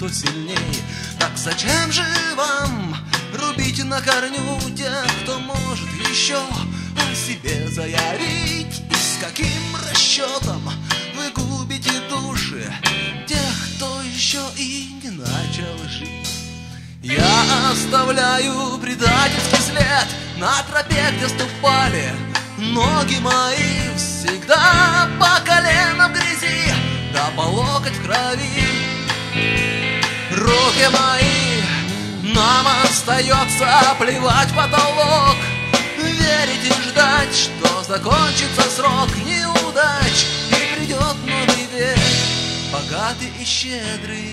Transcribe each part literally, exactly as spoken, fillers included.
будут сильней. Так зачем же вам рубить на корню тех, кто может еще о себе заявить? И с каким расчетом вы губите души тех, кто еще и не начал жить? Я оставляю предательский след на тропе, где ступали ноги мои, всегда по колено в грязи, да по локоть в крови. Руки мои, нам остается плевать в потолок, верить и ждать, что закончится срок неудач и придет новый век, богатый и щедрый.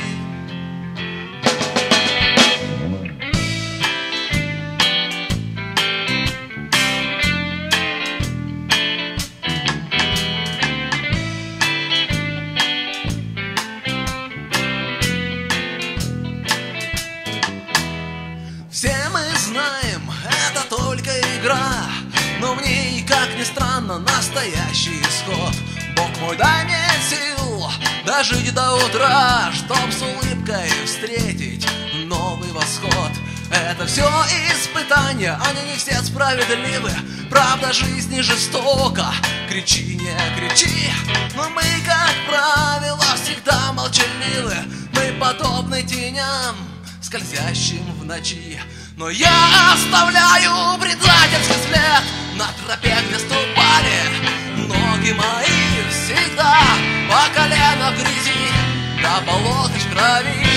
Все мы знаем, это только игра, но в ней, как ни странно, настоящий исход. Бог мой, дай мне сил дожить до утра, чтоб с улыбкой встретить новый восход. Это все испытания, они не все справедливы, правда жизни жестока. Кричи, не кричи, но мы, как правило, всегда молчаливы. Мы подобны теням, скользящим в ночи. Но я оставляю предательский след на тропе, где ступали ноги мои, всегда по колено в грязи, да по локоть в крови.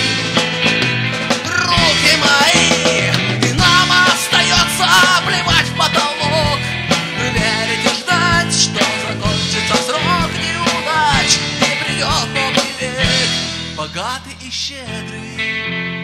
Руки мои, и нам остается плевать в потолок, верить и ждать, что закончится срок неудач и придет новый век, богатый и щедрый.